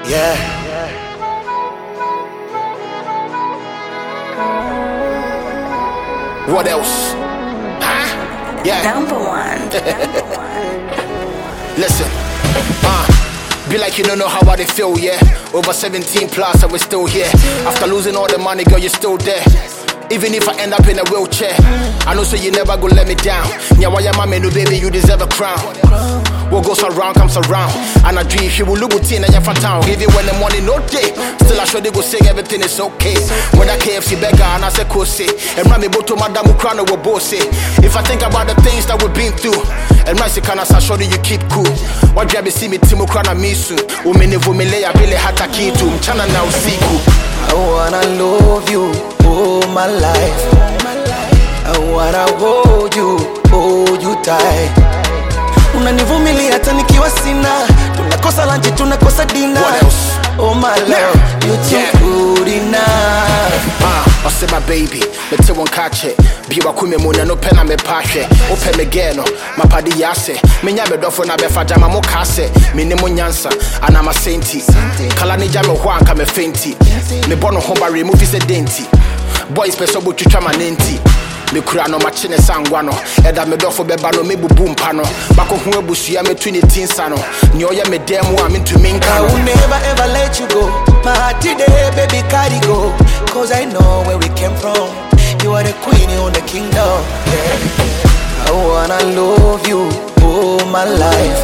Yeah. What else? Huh? Yeah. Number one. Listen. Be like you don't know how I feel, yeah. Over 17 plus, and we're still here. After losing all the money, girl, you're still there. Even if I end up in a wheelchair, I know so you never gonna let me down. Nyawaya mama, no baby, you deserve a crown. What goes around comes around. And I dream she will look at in a town. Even when the money no day, still I sure they go sing everything is okay. When I KFC beggar and I say Kose, and Rami Boto Madame Ukrano will boss it. If I think about the things that we've been through, and Rasi Kana sure you keep cool. What you see me Timo Krana Misu, Umene Vumile, Abile Hataki to Chana now Siku. I wanna love you all my life. I wanna hold you tight. Unanivumilia hata nikiwa sina. Tunakosa lunch, tunakosa dinner. What else? Oh my love, you too good enough. I say my baby, me te won catch it. Biwa kume muna no pena me pashe. Ope me geno, my padi yase. Me nya me dofo na befa jama mo kase. Me ne mo nyansa, ana ma senti. Kala ni jame hwanka me fenti. Me bono homba remove se denti. Boys peso bu chucha manenti. Me kura no machine sangwano. Eda me dofo beba no me bubu mpano. Bako hu ebusuya me twini tinsano. Ni oya me demu a mintu minka. I will never ever let you go. My heart today, baby, carry go. Cause I know where we came from. You are the queen, you are the kingdom. Yeah. I wanna love you all my life.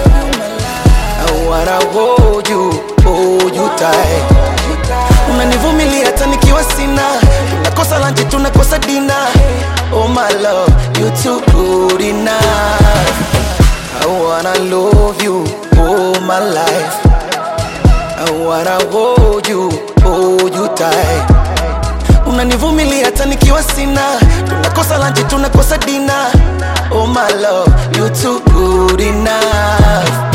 I wanna hold you tight. Unanivumilia hata nikiwa sina. Tunakosa lunch, tunakosa dinner. Oh my love, you too good enough. I wanna love you all my life. I wanna hold you tight. Unanivumilia hata nikiwa sina. Tunakosa lunch, tunakosa dinner. Oh my love, you too good enough.